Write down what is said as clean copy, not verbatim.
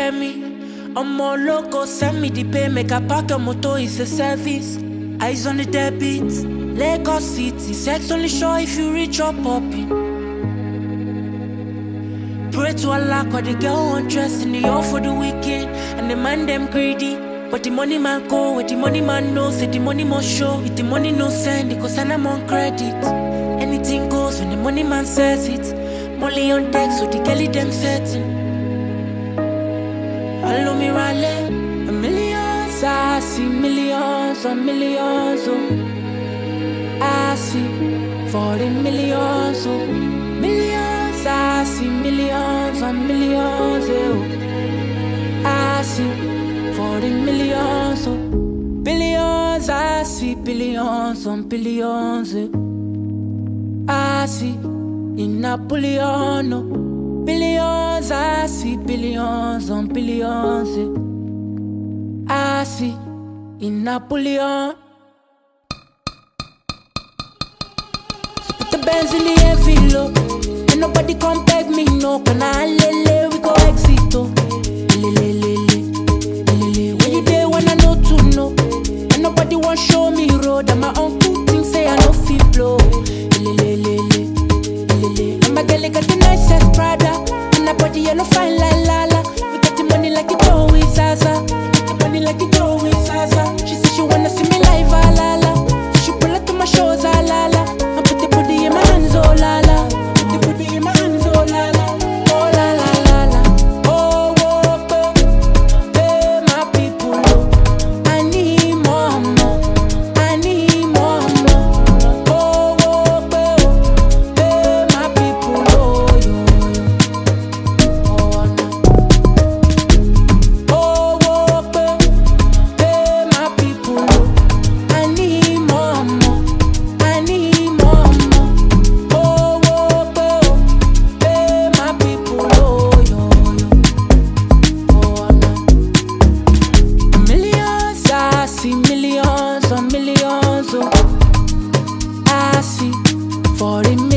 hear me? I'm more loco, send me the pay, make a park your motor, it's a service. Eyes on the debit, Lagos City, sex only show if you reach your popping. Pray to Allah, cause the girl undressed in the all for the weekend. And the man them greedy, but the money man go, where the money man knows, say the money must show. If the money no send, it cause I'm on credit. Anything goes when the money man says it. Molly on deck, so the girlie them setting. Follow me rally, a millions, I see millions on millions, oh. I see 40 millions, oh. Millions, I see millions on millions, oh. I see 40 millions, oh. Billions, I see billions on billions, oh. I see in Napoleon, oh. Billions, I see billions on billions, eh. I see in Napoleon. So put the bands in the heavy low. And nobody come beg me, no. Kana lele, we go exit, oh. Lele, lele, lele. When you there, when I know to know. And nobody want show me road. And my uncle thinks say I no feel blow. Lele, lele, lele. And my girl got the nicest Prada. And her body yellow fine like Lala. We get the money like it Joey Zaza. The money like it Joey Zaza. She said she wanna see me live, ah la la. So she pull up to my shows, ah la la. I put the booty in my hands, oh la la. Put the booty in my hands, oh la la. Oh la la la la. Oh, oh, oh. Hey, my people, oh. I need more, more. I need more, more. Oh, oh, oh. Hey, my people, oh, yo, yo. Oh, no. Oh, oh, oh. Hey, my people, oh. I need more, more. I need more, more. Oh, oh, oh. Hey, my people, oh, yo, yo. Oh, no. Millions, I see millions on millions, oh. I see 40